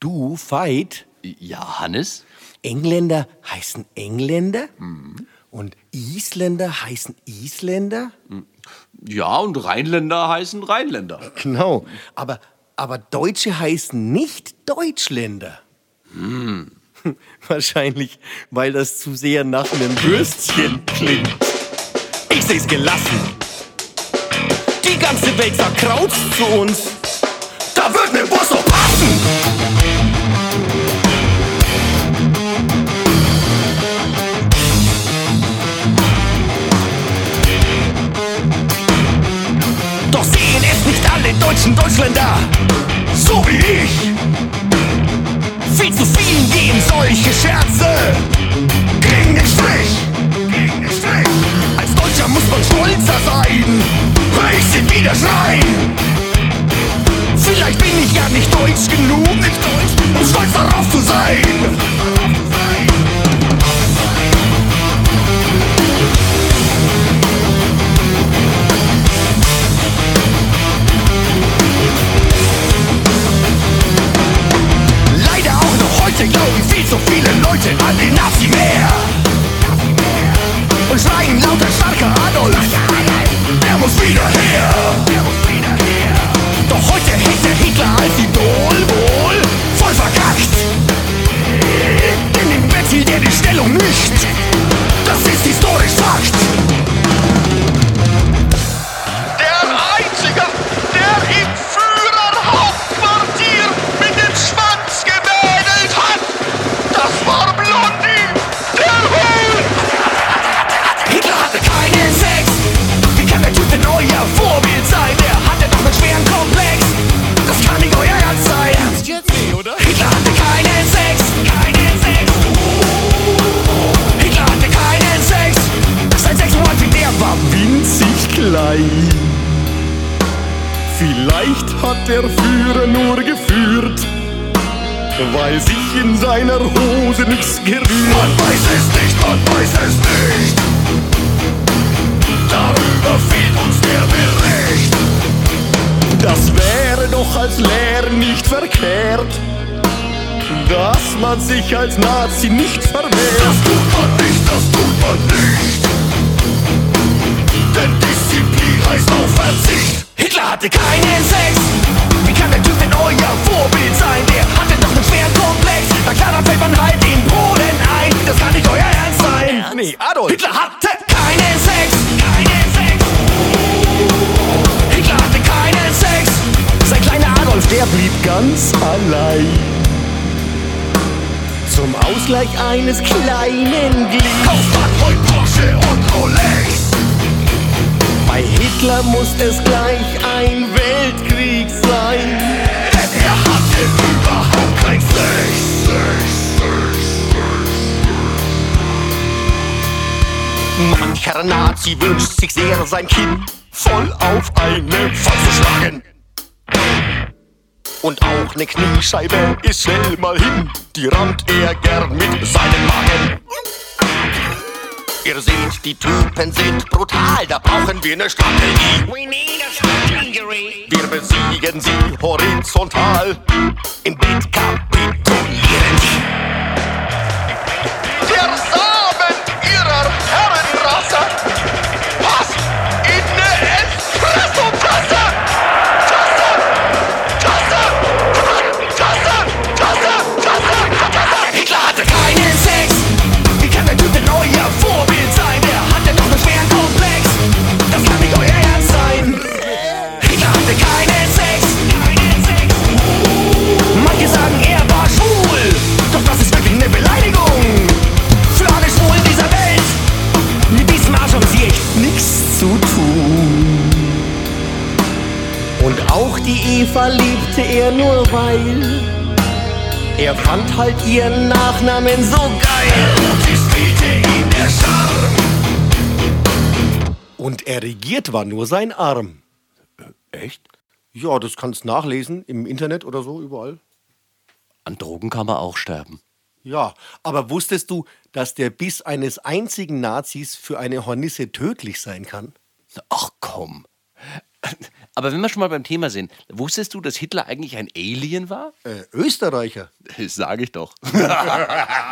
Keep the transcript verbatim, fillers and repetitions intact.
Du, Veit? Ja, Hannes? Engländer heißen Engländer? Mhm. Und Isländer heißen Isländer? Ja, und Rheinländer heißen Rheinländer. Genau, aber, aber Deutsche heißen nicht Deutschländer. Hm. Wahrscheinlich, weil das zu sehr nach einem Würstchen klingt. Ich seh's gelassen. Die ganze Welt sagt Kraut zu uns. Da wird ne Wurst doch passen. Doch sehen es nicht alle deutschen Deutschländer so wie ich. Viel zu vielen gehen solche Scherze gegen den Strich, gegen den Strich. Als Deutscher muss man stolzer sein, ich sie wieder schreien. Vielleicht bin ich ja nicht deutsch genug, nicht deutsch, um stolz darauf zu sein. Leider auch noch heute glauben viel zu viele Leute an den Nazi-Meer und schreien lauter starker Adolf, der muss wieder her. Doch heute hängt der Hitler als Idol wohl voll verkackt. In dem Bett hielt er die Stellung nicht, das ist historisch Fakt. Der Einzige, der im Führerhauptquartier mit dem Schwanz gewedelt hat, das war Blondie, der Hund. Hitler hatte keinen Sex. Wie kann der Typ denn euer Vorbild sein? Der hatte doch einen schweren Komplex. Das kann nicht euer Ernst sein. Ernst jetzt nicht, oder? Hitler hatte keinen Sex. Keinen Sex. Hitler hatte keinen Sex. Sein Sexualfilm, der war winzig klein. Vielleicht hat der Führer nur geführt, weil sich in seiner Hose nichts gerührt. Man weiß es nicht, man weiß es nicht. Darüber fehlt uns der Bericht. Das wäre doch als Lehrer nicht verkehrt, dass man sich als Nazi nicht verwehrt. Das tut man nicht, das tut man nicht. Denn Disziplin heißt auch Verzicht. Hitler hatte keinen Sex. Wie kann der Typ denn euer Vorbild sein? Der hatte doch einen schweren Komplex. Na klar, dann fällt man halt in Polen ein. Das kann nicht euer Ernst sein. Ernst? Nee, Adolf. Hitler hatte keinen Sex. Keinen Sex. Hitler hatte keinen Sex. Sein kleiner Adolf, der blieb ganz allein. Zum Ausgleich eines kleinen Glicks kauft man heute Porsche und Rolex. Bei Hitler muss es gleich ein Weltkrieg sein. Denn er hatte überhaupt kein Sex. Mancher Nazi wünscht sich sehr, sein Kinn voll auf eine Faust zu schlagen. Und auch ne Kniescheibe ist schnell mal hin, die rammt er gern mit seinem Magen. Ihr seht, die Typen sind brutal, da brauchen wir ne Strategie. We need a strategy. Wir besiegen sie horizontal, im Bett kapitulieren die. Der Samen ihrer Herrenrasse passt in ne Espresso-Tasse. Tasse, Tasse, Tasse, Tasse, Tasse, Tasse. Hitler hatte keinen Sex. Wie kann der Typ denn euer Vorbild sein? Der hatte doch einen schweren Komplex. Das kann nicht euer Ernst sein. Hitler hatte keinen Sex. Keinen Sex. Manche sagen, er war schwul. Doch das ist wirklich eine Beleidigung für alle Schwulen dieser Welt. Mit diesem Arsch haben sie echt nichts zu tun. Und auch die Eva liebte er nur, weil er fand halt ihren Nachnamen so geil. Und es fehlte ihm der Charme. Und er regiert war nur sein Arm. Äh, echt? Ja, das kannst nachlesen im Internet oder so, überall. An Drogen kann man auch sterben. Ja, aber wusstest du, dass der Biss eines einzigen Nazis für eine Hornisse tödlich sein kann? Ach komm. Aber wenn wir schon mal beim Thema sind, wusstest du, dass Hitler eigentlich ein Alien war? Äh, Österreicher. Das sage ich doch.